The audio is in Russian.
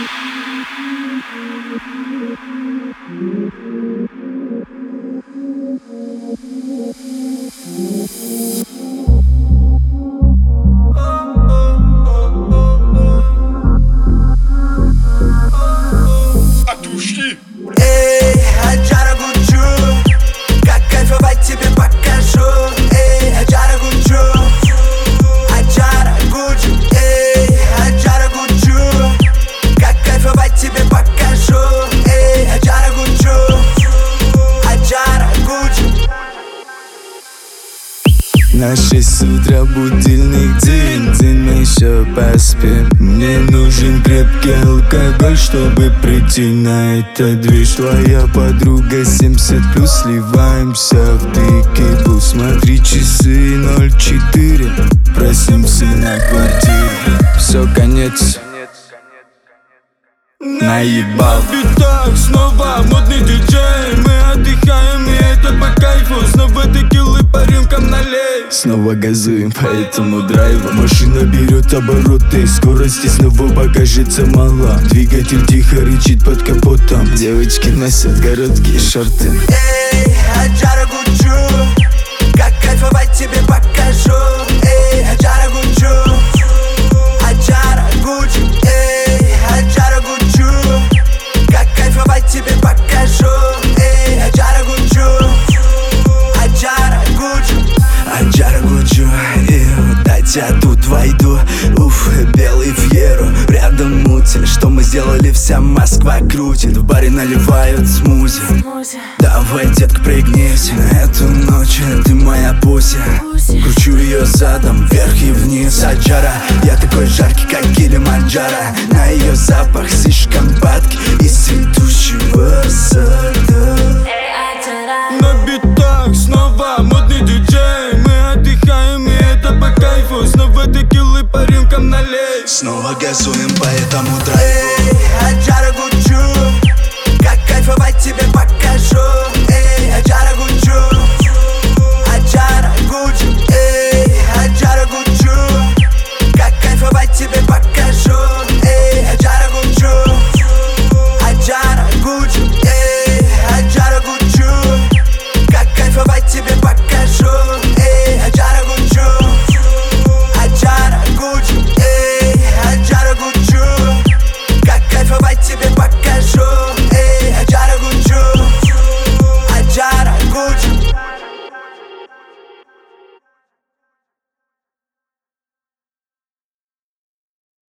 Эй, Аджара Гуджу, как кайфовать тебе покажу. Эй, Аджара Гуджу, Аджара Гуджу. Эй, Аджара Гуджу, как кайфовать тебе покажу. Эй, Аджара Гуджу, Аджара Гуджу. На 6 утра будильник, день, мы еще поспим. Мне нужен крепкий алкоголь, чтобы прийти на этот движ. Твоя подруга 70+, сливаемся в дикий. Смотри часы 04, просимся на квартире. Все, конец, наебал. В битах снова модный диджей. Мы отдыхаем, и это по кайфу. Снова текилы по рюмкам налей. Снова газуем по этому драйву. Машина берет обороты, скорости снова покажется мало. Двигатель тихо рычит под капотом. Девочки носят короткие шорты. Эй, Аджара Гуджу, как кайфовать тебе покажу. Эй, Аджара Гуджу, Аджара Гуджу. Эй, Аджара Гуджу, как кайфовать тебе покажу. Эй, Аджара Гуджу, Аджара Гуджу. Аджара Гуджу, дать я тут войду. Уф, белый фьеру, рядом мути. Что мы сделали, вся Москва крутит. В баре наливают смузи. Давай, детка, пригнись. На эту ночь ты моя пуся. Кручу ее задом, вверх и вниз. Аджара, я такой жаркий, как Килиманджаро. На ее запах слишком падкий и цветущего сада. На битах снова модный диджей. Мы отдыхаем, и это по кайфу. Снова текилы по рюмкам налей. Снова газуем по этому драйву.